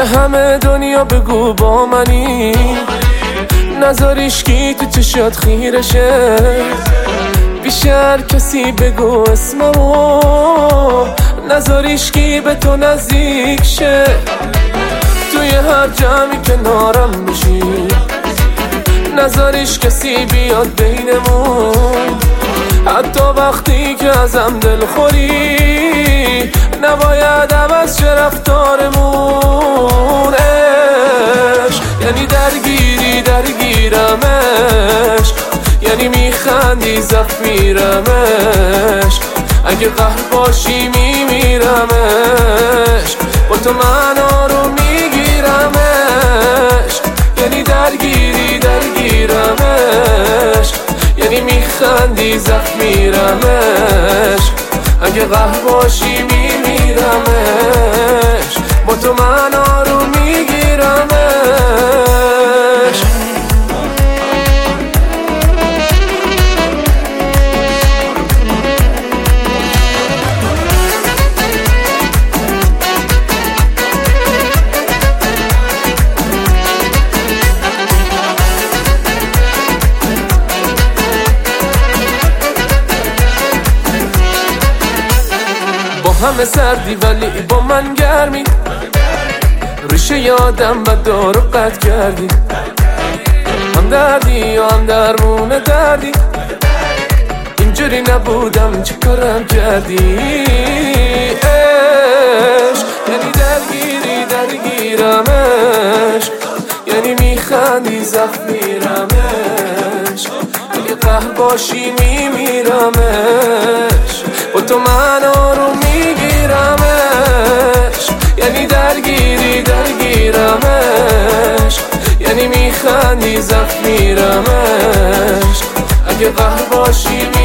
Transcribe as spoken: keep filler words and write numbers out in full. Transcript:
همه دنیا بگو با منی، نذاریش کی تو چشات خیرشه. بیشتر کسی بگو اسممو، نذاریش کی به تو نزدیک شه. توی هر جمعی کنارم بشی، نذاریش کسی بیاد بینمون. حتی وقتی که ازم دل خوری، نباید عوض شه رفتارمون. عشق یعنی درگیری درگیرمش، یعنی میخندی زفت میرمش. اگه قهر باشی میمیرمش، با تو من آروم میگیرمش. یعنی درگیری درگیرمش، یعنی میخندی زفت میرمش. اگه قهر باشی میمیرمش، با تو من آروم میگیرمش. همه سردی ولی با من گرمی، ریشه یادم بد رو قطع کردی. هم دردی یا هم درمون دردی، اینجوری نبودم چه کارم کردی. عشق یعنی درگیری درگیرمش، یعنی میخندی زخم میرمش. اگه قهر باشی میمیرمش، با تو من آروم میگیرمش. یعنی درگیری درگیرمش، یعنی میخندی زفت میرمش. اگه قهر باشی